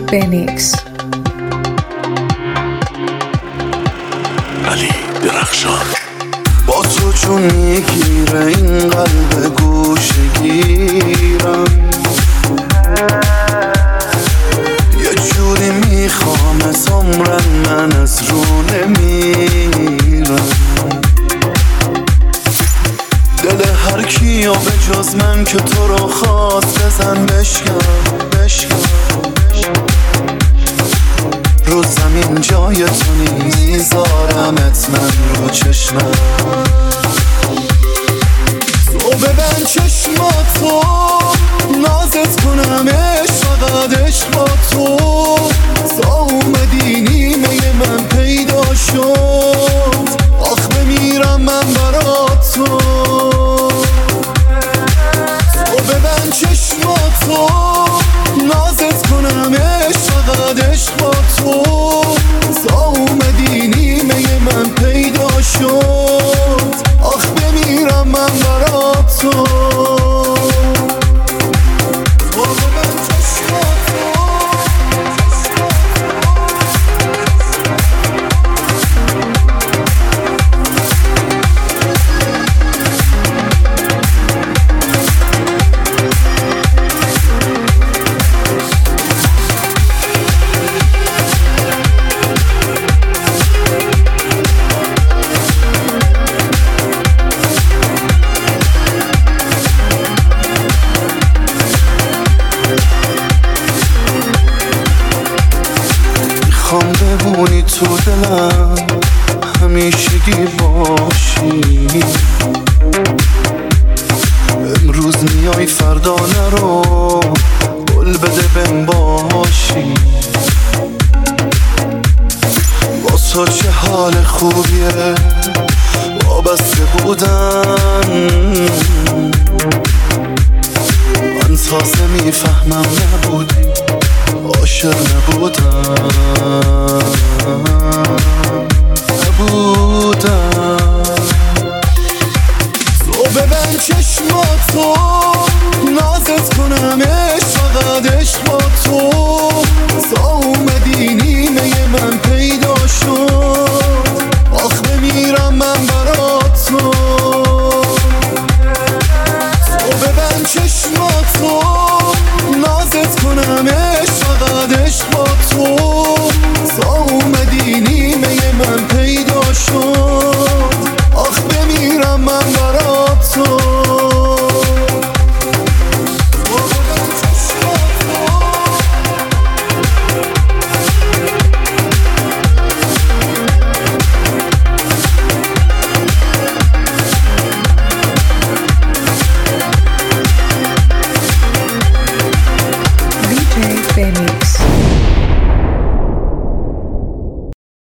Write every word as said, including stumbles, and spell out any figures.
بنیکس. علی درخشان. با تو چون میگیره این قلب گوشگیرم، یه جوری میخوام عمرن من از رو نمیرم. دل هر کیو به جز من که تو رو خواست بزن بشکن بشکن. رو زمین جای تو نیست، میذارمت من رو چشمم. تو ببند چشماتو نازت کنم، عشق فقط عشق با تو. تا اومدی نیمه من پیدا شد، آخ بمیرم من برا تو. تو ببند چشماتو نازت کنم، عشق فقط عشق با تو. تا اومدی نیمه من پیدا شد، آخ بمیرم من برا تو. میخوام بمونی تو دلم، همیشگی باشی. امروز میای فردا نرو، گل بده بهم باشی. با تو چه حال خوبیه وابسته بودن، من تازه میفهمم نبودی عاشق نبودم.